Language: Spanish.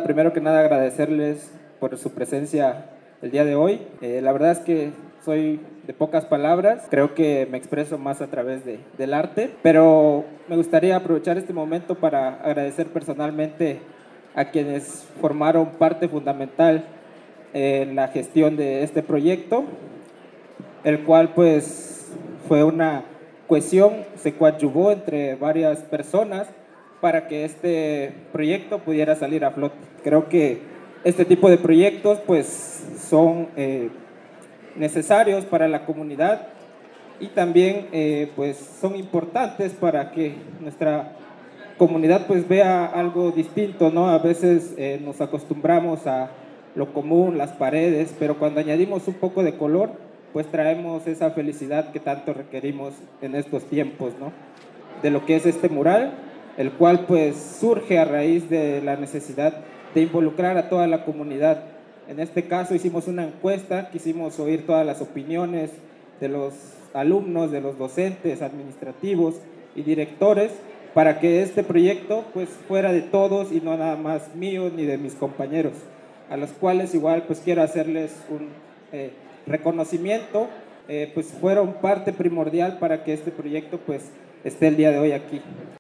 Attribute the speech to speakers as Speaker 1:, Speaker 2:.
Speaker 1: primero que nada agradecerles por su presencia el día de hoy. La verdad es que soy de pocas palabras, creo que me expreso más a través del arte, pero me gustaría aprovechar este momento para agradecer personalmente a quienes formaron parte fundamental en la gestión de este proyecto, el cual pues fue una cohesión, se coadyuvó entre varias personas para que este proyecto pudiera salir a flote. Creo que este tipo de proyectos pues son necesarios para la comunidad y también pues son importantes para que nuestra comunidad pues vea algo distinto, ¿no? A veces nos acostumbramos a lo común, las paredes, pero cuando añadimos un poco de color, pues traemos esa felicidad que tanto requerimos en estos tiempos, ¿no? De lo que es este mural, el cual pues surge a raíz de la necesidad de involucrar a toda la comunidad. En este caso hicimos una encuesta, quisimos oír todas las opiniones de los alumnos, de los docentes, administrativos y directores, para que este proyecto pues fuera de todos y no nada más mío ni de mis compañeros, a los cuales igual pues quiero hacerles un reconocimiento, pues fueron parte primordial para que este proyecto pues esté el día de hoy aquí.